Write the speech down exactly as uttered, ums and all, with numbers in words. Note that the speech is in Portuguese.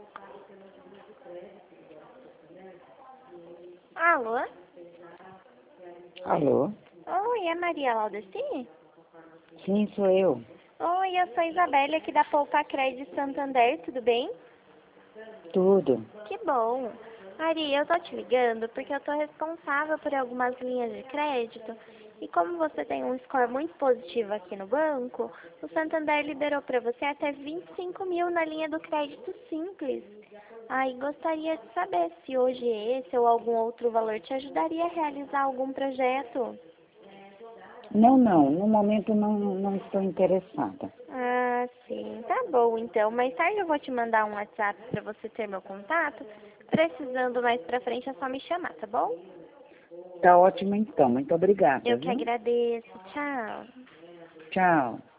Alô? Alô? Oi, é Maria Laudeci? Sim, sou eu. Oi, eu sou Isabelle aqui da Poupa Crédito Santander, tudo bem? Tudo. Que bom. Maria, eu tô te ligando porque eu tô responsável por algumas linhas de crédito e como você tem um score muito positivo aqui no banco, o Santander liberou para você até vinte e cinco mil na linha do crédito simples. Aí gostaria de saber se hoje esse ou algum outro valor te ajudaria a realizar algum projeto. Não, não. No momento não, não estou interessada. Ah, sim. Tá bom, então. Mais tarde eu vou te mandar um WhatsApp para você ter meu contato. Precisando mais pra frente é só me chamar, tá bom? Tá ótimo então. Muito obrigada, Eu que viu? agradeço. Tchau. Tchau.